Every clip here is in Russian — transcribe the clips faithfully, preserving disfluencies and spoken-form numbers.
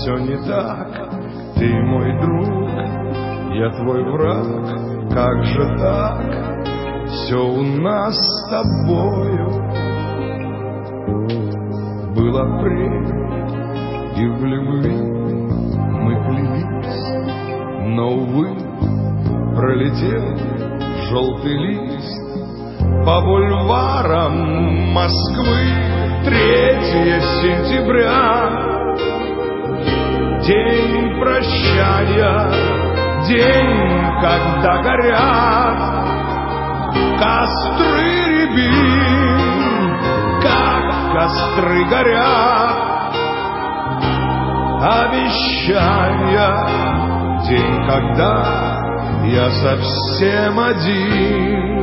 все не так. Ты мой друг, я твой враг. Как же так? Все у нас с тобою. Был апрель, и в любви мы клялись, но, увы, пролетел желтый лист. По бульварам Москвы третье сентября, день прощания, день, когда горят костры рябин, как костры горят обещания, день, когда я совсем один.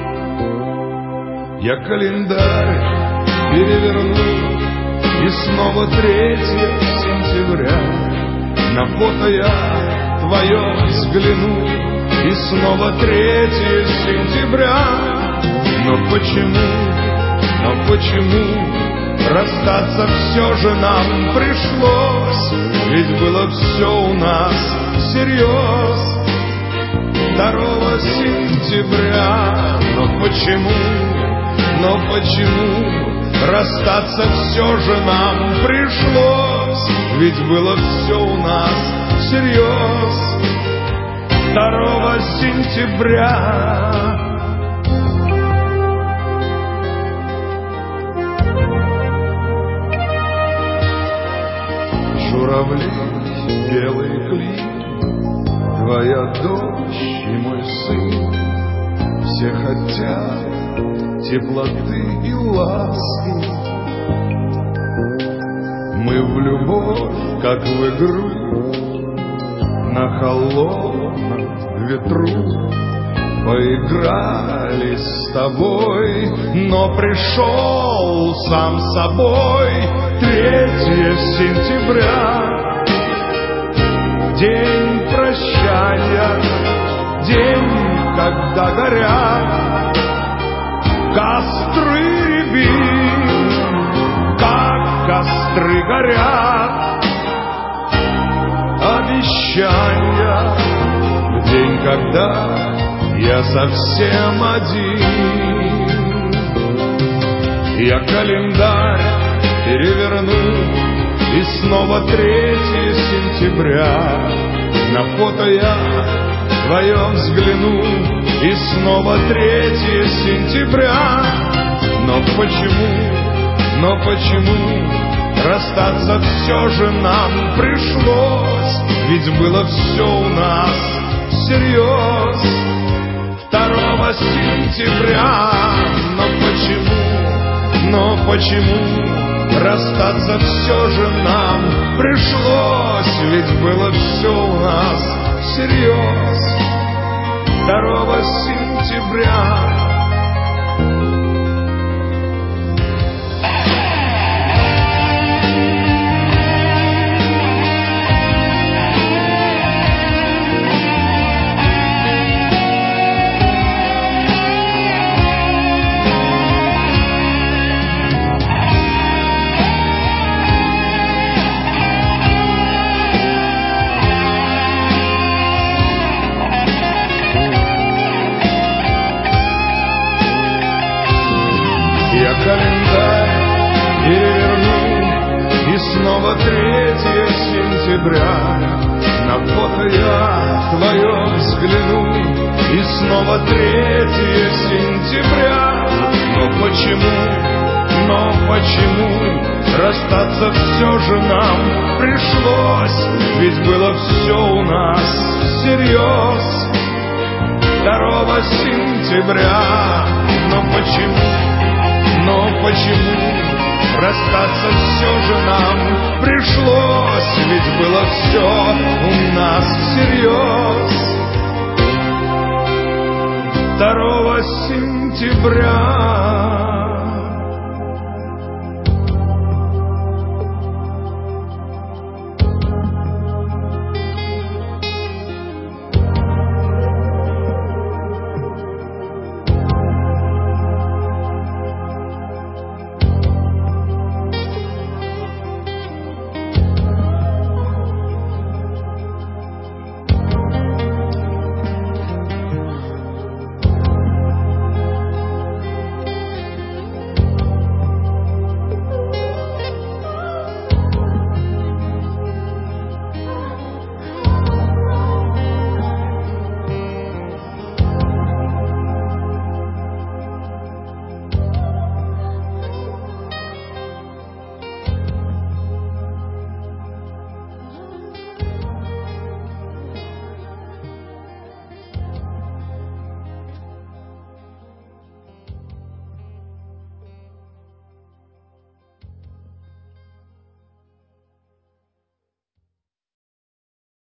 Я календарь переверну, и снова третье сентября. На фото я твое взгляну, и снова третье сентября. Но почему, но почему расстаться все же нам пришлось? Ведь было все у нас всерьез. Второго сентября. Но почему, но почему расстаться все же нам пришлось? Ведь было все у нас всерьез. Второго сентября. Журавли, белый клин, твоя дочь и мой сын, все хотят теплоты и ласки. Мы в любовь, как в игру, на холодном ветру поиграли с тобой, но пришел сам собой третье сентября, день прощания, день, когда горят костры рябин, как костры горят обещания, в день, когда я совсем один. Я календарь переверну, и снова третье сентября. На фото я твое взгляну, и снова третье сентября. Но почему, но почему расстаться все же нам пришлось? Ведь было все у нас всерьез. Второго сентября. Но почему, но почему расстаться все же нам пришлось? Ведь было все у нас всерьез. Второго сентября. Я календарь переверну, и снова третье сентября. На фото я твое взгляну, и снова третье сентября. Но почему, но почему расстаться все же нам пришлось? Ведь было все у нас всерьез. Второго сентября. Но почему, но почему расстаться все же нам пришлось? Ведь было все у нас всерьез. Второго сентября.